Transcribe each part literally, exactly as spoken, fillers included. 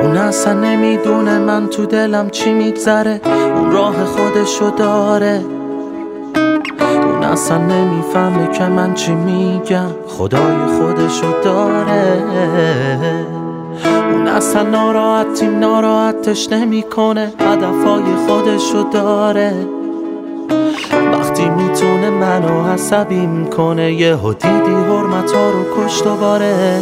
اون اصلا نمیدونه من تو دلم چی میگذره، اون راه خودشو داره. اون اصلا نمیفهمه که من چی میگم، خدای خودشو داره. اون اصلا ناراحتیم ناراحتش نمیکنه، هدفهای خودشو داره. وقتی میتونه منو عصبی میکنه، یه دیدی حرمتا رو کشت و باره.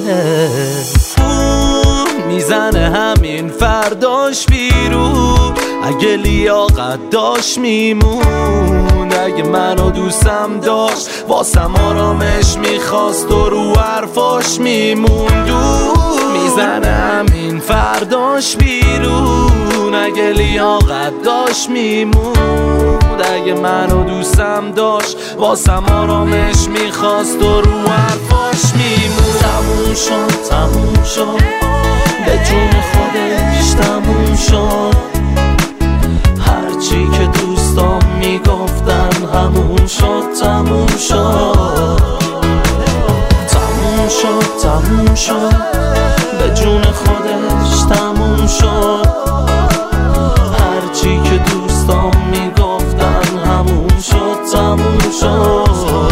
میزنه همین فرداش بیرون، اگه لیاقت داشت میمون. اگه منو دوستم داشت واسم آرامش میخواست و رو حرفاش میموند. میزنه همین فرداش بیرون، اگه لیاقت داشت میمون. اگه منو دوستم داشت واسم آرامش میخواست و رو حرفاش میمون. تموم شد تموم شد به جون خودش تموم شد، هرچی که دوستام میگفتن همون شد تموم شد. تموم شد تموم شد به جون خودش تموم شد، هرچی که دوستام میگفتن همون شد تموم شد.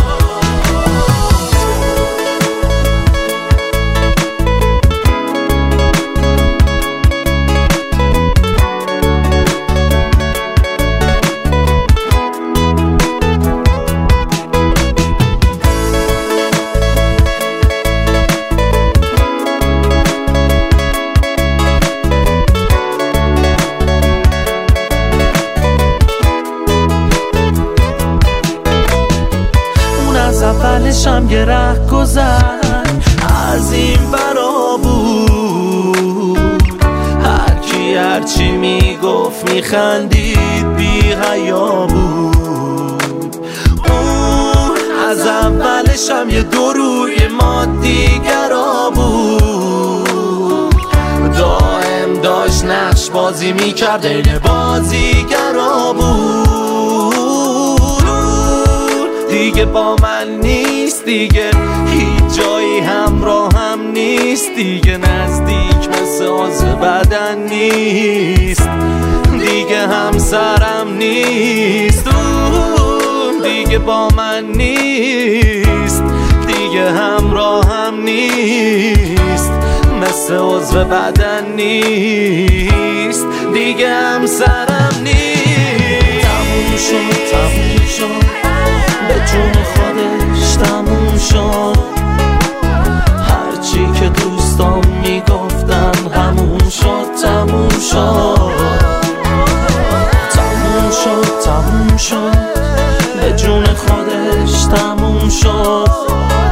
اولشم یه ره گذر از این برا بود، هرکی هرچی میگفت میخندید بی حیا بود. اون از اولشم یه دو روی ما دیگرا بود، دائم داشت نقش بازی میکرد این بازیگرا بود. دیگه با من نیست، دیگه هیچ جایی همراه هم نیست، دیگه نزدیک مثل عضو بدن نیست، دیگه همسرم نیست. دیگه با من نیست، دیگه همراه هم نیست، مثل عضو بدن نیست، دیگه همسرم نیست. تموم شد تموم شد به جون خودش تموم شد، هرچی که دوستام میگفتن همون شد تموم شد. تموم شد تموم شد به جون خودش تموم شد،